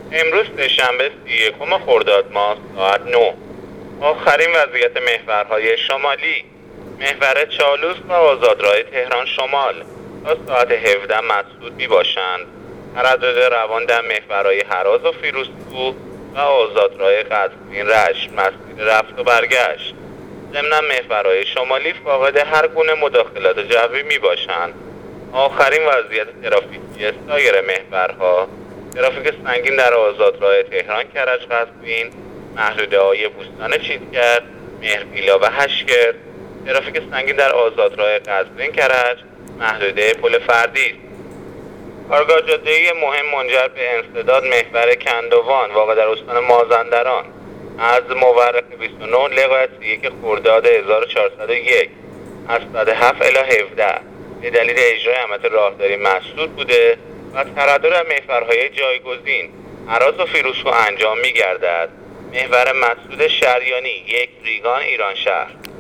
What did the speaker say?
امروز سه‌شنبه 31 خرداد ماه ساعت 9. آخرین وضعیت محورهای شمالی: محور چالوس و آزادراه تهران شمال تا ساعت 17 مسدود می باشند. تردد روان در محورهای هراز و فیروزکوه و آزادراه قزوین رشت مسیر رفت و برگشت. ضمن محورهای شمالی فاقد هر گونه مداخلات جوی می باشند. آخرین وضعیت ترافیکی سایر محورها: ترافیک سنگین در آزادراه تهران کرج قزوین، محدوده‌های بوستان چیتگر، مهربیلا و هشکر. ترافیک سنگین در آزادراه قزوین کرج، محدوده پل فردیس. کارگاه جاده‌ای مهم منجر به انسداد محور کندوان واقع در استان مازندران از مورخ 29 لقای 31 خرداد 1401 از ساعت 7 الی 17 به دلیل اجرای عملیات راهداری مسدود بوده و تردد در محورهای جایگزین هراز و فیروزکوه انجام می‌گردد. محور مسدود شریانی 1 ریگان ایران شهر.